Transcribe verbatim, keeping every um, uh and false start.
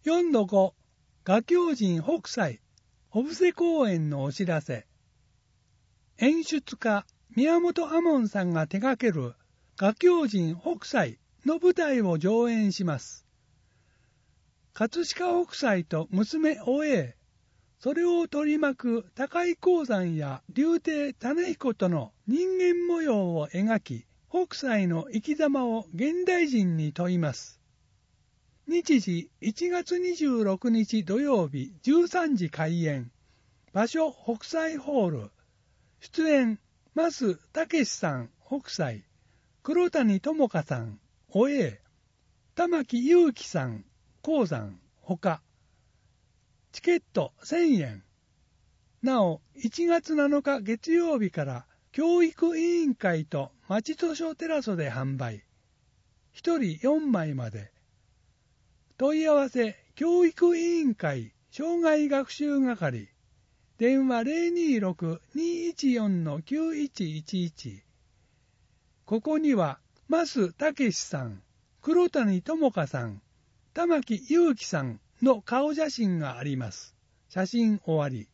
よんのご、画狂人北斎、小布施公演のお知らせ。演出家、宮本亞門さんが手掛ける画狂人北斎の舞台を上演します。葛飾北斎と娘お栄、それを取り巻く高井鉱山や柳亭種彦との人間模様を描き、北斎の生き様を現代人に問います。日時いちがつにじゅうろくにち土曜日じゅうさんじ開演。場所北斎ホール。出演増武さん北斎、黒谷友香さんお栄、玉木雄樹さん鉱山ほか。チケットせんえん。なおいちがつなのか月曜日から教育委員会と町図書テラソで販売。ひとりよんまいまで。問い合わせ教育委員会障害学習係。電話 ゼロにーろく にーいちよん きゅういちいちいち。ここには増武さん、黒谷友香さん、玉木雄樹さんの顔写真があります。写真終わり。